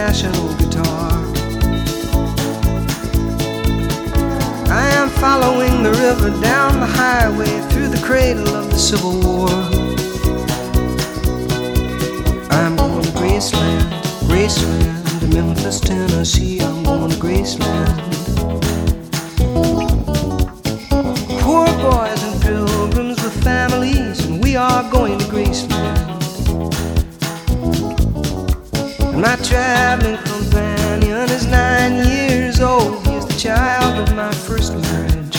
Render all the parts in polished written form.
international guitar. I am following the river down the highway through the cradle of the Civil War. I'm going to Graceland, Graceland, to Memphis, Tennessee. I'm going to Graceland. Poor boys and pilgrims with families, and we are going to Graceland. And my traveling companion is 9 years old. He is the child of my first marriage.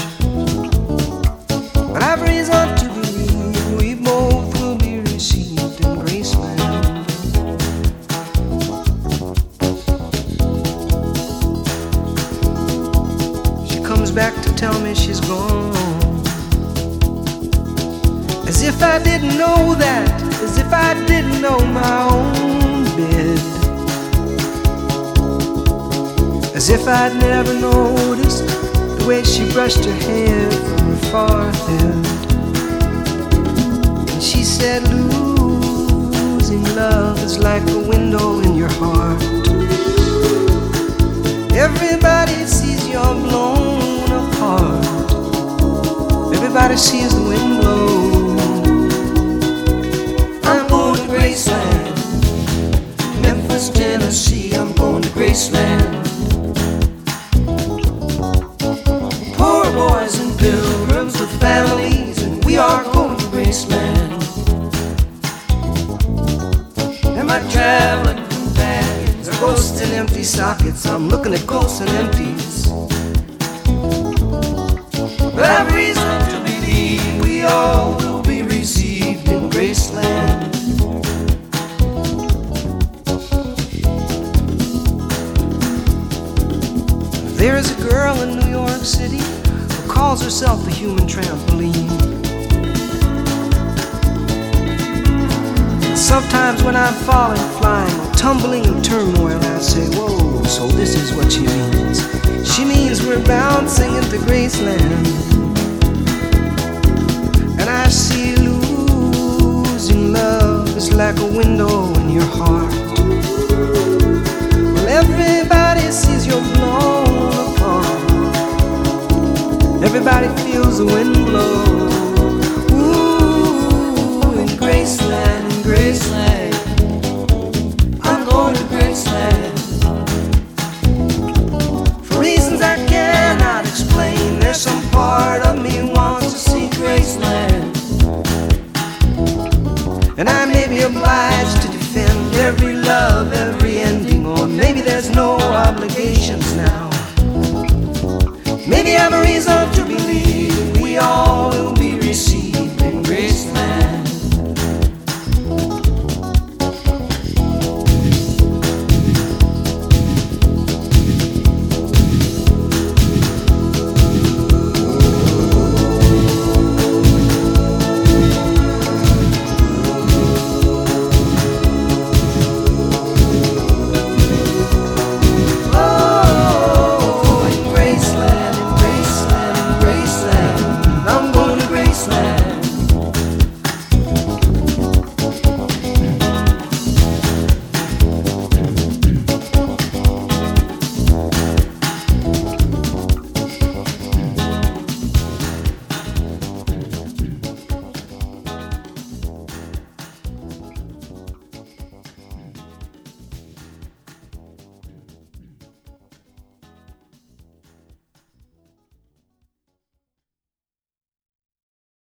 But I've reason to believe we both will be received in Graceland. She comes back to tell me she's gone, as if I didn't know that, as if I didn't know my own bed, as if I'd never noticed the way she brushed her hair from her forehead. And she said, losing love is like a window in your heart. Everybody sees you're blown apart. Everybody sees the wind blow. I'm going to Graceland, Memphis, Tennessee. I'm going to Graceland. Poor boys and pilgrims with families, and we are going to Graceland. And my traveling companions are ghosts in empty sockets. I'm looking at ghosts and empties. But I've reason to believe we all will be received in Graceland. There is a girl in New York City who calls herself the human trampoline. And sometimes when I'm falling, flying, or tumbling in turmoil, I say, whoa, so this is what she means. She means we're bouncing into Graceland. And I see losing love is like a window in your heart. Well, everybody sees you're blown apart. Everybody feels the wind blow. Ooh, in Graceland, in Graceland. I'm going to Graceland. For reasons I cannot explain, there's some part of me wants to see Graceland. And I may be obliged to defend every love, every ending, or maybe there's no obligations now. Maybe I'm a reason to believe we all will be received in Graceland.